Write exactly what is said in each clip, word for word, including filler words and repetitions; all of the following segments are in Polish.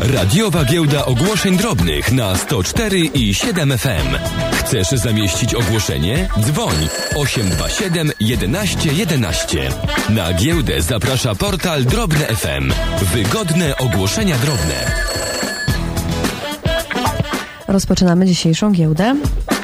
Radiowa Giełda Ogłoszeń Drobnych na sto cztery i siedem F M. Chcesz zamieścić ogłoszenie? Dzwoń osiem dwa siedem jedenaście jedenaście. Na giełdę zaprasza portal Drobne F M. Wygodne ogłoszenia drobne. Rozpoczynamy dzisiejszą giełdę.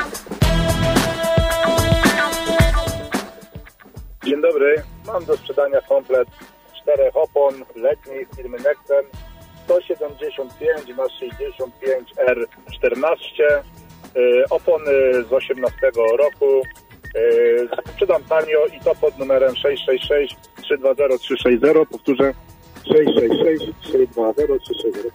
Dzień dobry. Mam do sprzedania komplet czterech opon letniej firmy Nexen sto siedemdziesiąt pięć na sześćdziesiąt pięć R czternaście. Yy, opony z osiemnastego roku. Yy, sprzedam tanio i to pod numerem sześć sześć sześć trzy dwa zero trzy sześć zero. Powtórzę sześć sześć sześć trzy dwa zero trzy sześć zero.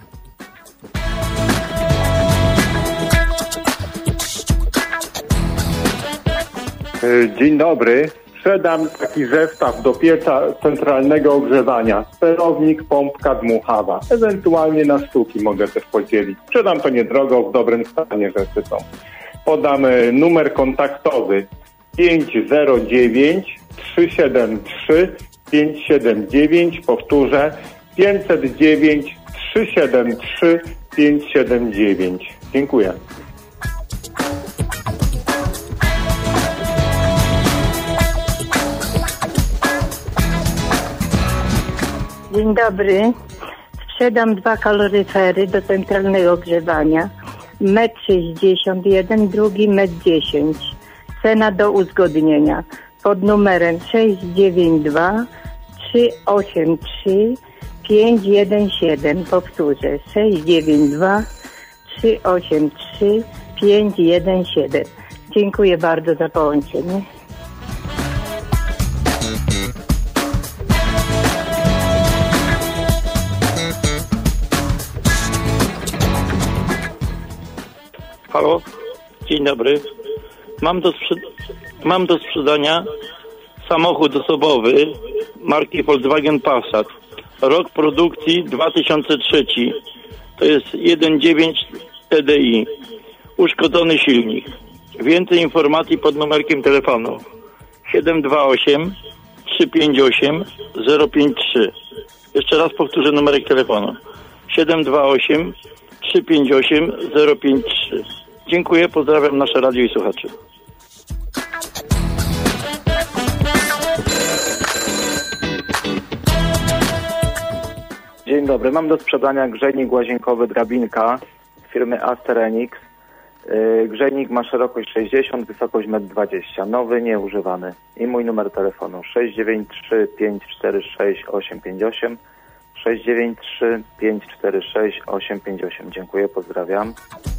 Dzień dobry. Sprzedam taki zestaw do pieca centralnego ogrzewania. Sterownik, pompka, dmuchawa. Ewentualnie na sztuki mogę też podzielić. Sprzedam to niedrogo, w dobrym stanie rzeczy są. Podam numer kontaktowy pięć zero dziewięć trzy siedem trzy pięć siedem dziewięć. Powtórzę pięćset dziewięć trzy siedem trzy pięć siedem dziewięć. Dziękuję. Dzień dobry. Sprzedam dwa kaloryfery do centralnego ogrzewania. metr sześćdziesiąt jeden, drugi metr dziesięć. Cena do uzgodnienia. Pod numerem sześć dziewięć dwa trzy osiem trzy pięć jeden siedem. Powtórzę. sześć dziewięć dwa trzy osiem trzy pięć jeden siedem. Dziękuję bardzo za połączenie. Halo, dzień dobry. Mam do, sprzed- mam do sprzedania samochód osobowy marki Volkswagen Passat. Rok produkcji dwa tysiące trzeci. To jest jeden dziewięć T D I. Uszkodzony silnik. Więcej informacji pod numerkiem telefonu siedem dwa osiem trzy pięć osiem zero pięć trzy. Jeszcze raz powtórzę numerek telefonu siedem dwa osiem trzy pięć osiem zero pięć trzy. Dziękuję, pozdrawiam nasze radio i słuchaczy. Dzień dobry, mam do sprzedania grzejnik łazienkowy Drabinka firmy Asterenix. Yy, grzejnik ma szerokość sześćdziesiąt, wysokość metr dwadzieścia, nowy, nieużywany. I mój numer telefonu sześć dziewięć trzy pięć cztery sześć osiem pięć osiem, sześć dziewięć trzy pięć cztery sześć osiem pięć osiem. Dziękuję, pozdrawiam.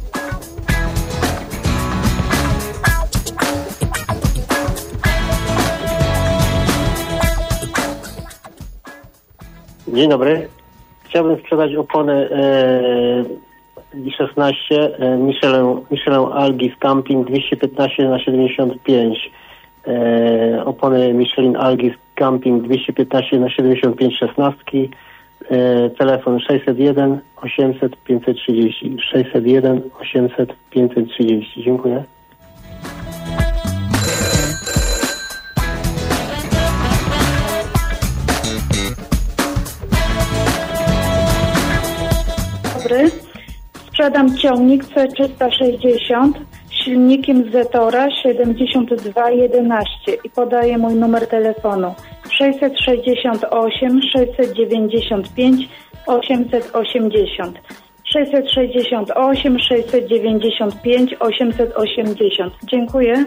Dzień dobry. Chciałbym sprzedać opony e, szesnaście e, Michelin, Michelin Algis Camping dwieście piętnaście na siedemdziesiąt pięć. E, opony Michelin Algis Camping dwieście piętnaście na siedemdziesiąt pięć szesnastki. E, telefon sześćset jeden osiemset pięćset trzydzieści. sześćset jeden osiemset pięćset trzydzieści. Dziękuję. Sprzedam ciągnik C trzysta sześćdziesiąt z silnikiem Zetora siedemdziesiąt dwa jedenaście i podaję mój numer telefonu sześćset sześćdziesiąt osiem sześćset dziewięćdziesiąt pięć osiemset osiemdziesiąt. sześćset sześćdziesiąt osiem sześćset dziewięćdziesiąt pięć osiemset osiemdziesiąt. Dziękuję.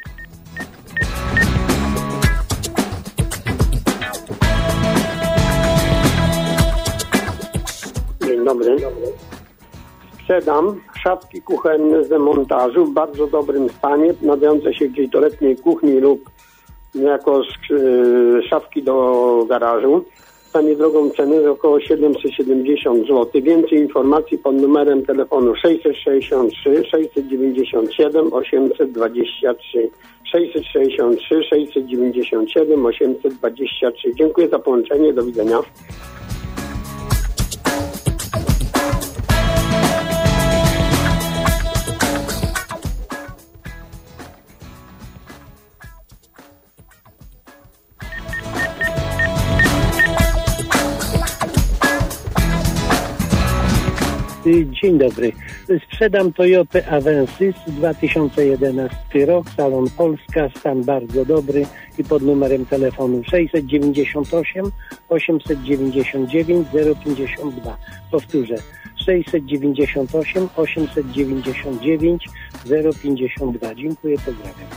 Dzień dobry. Sprzedam szafki kuchenne z demontażu w bardzo dobrym stanie, nadające się gdzieś do letniej kuchni lub jako szafki do garażu. Stanie drogą cenę jest około siedemset siedemdziesiąt złotych. Więcej informacji pod numerem telefonu sześćset sześćdziesiąt trzy sześćset dziewięćdziesiąt siedem osiemset dwadzieścia trzy. sześćset sześćdziesiąt trzy sześćset dziewięćdziesiąt siedem osiemset dwadzieścia trzy. Dziękuję za połączenie. Do widzenia. Dzień dobry. Sprzedam Toyotę Avensis dwa tysiące jedenasty rok, salon Polska, stan bardzo dobry i pod numerem telefonu sześćset dziewięćdziesiąt osiem osiemset dziewięćdziesiąt dziewięć zero pięćdziesiąt dwa. Powtórzę, sześćset dziewięćdziesiąt osiem osiemset dziewięćdziesiąt dziewięć zero pięćdziesiąt dwa. Dziękuję, pozdrawiam.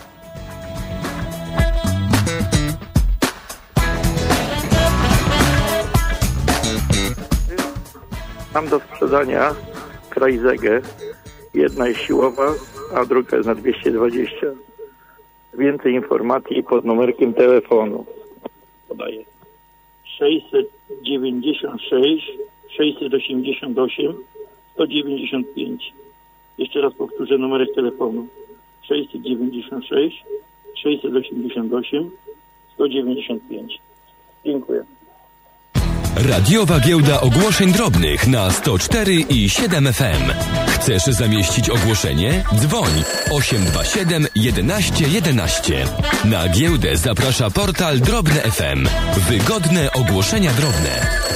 Mam do sprzedania Krajzegę. Jedna jest siłowa, a druga jest na dwieście dwadzieścia. Więcej informacji pod numerkiem telefonu. Podaję. sześćset dziewięćdziesiąt sześć sześćset osiemdziesiąt osiem sto dziewięćdziesiąt pięć. Jeszcze raz powtórzę numerek telefonu. sześćset dziewięćdziesiąt sześć sześćset osiemdziesiąt osiem sto dziewięćdziesiąt pięć. Dziękuję. Radiowa Giełda Ogłoszeń Drobnych na sto cztery i siedem F M. Chcesz zamieścić ogłoszenie? Dzwoń osiem dwa siedem jedenaście jedenaście. Na giełdę zaprasza portal Drobne F M. Wygodne ogłoszenia drobne.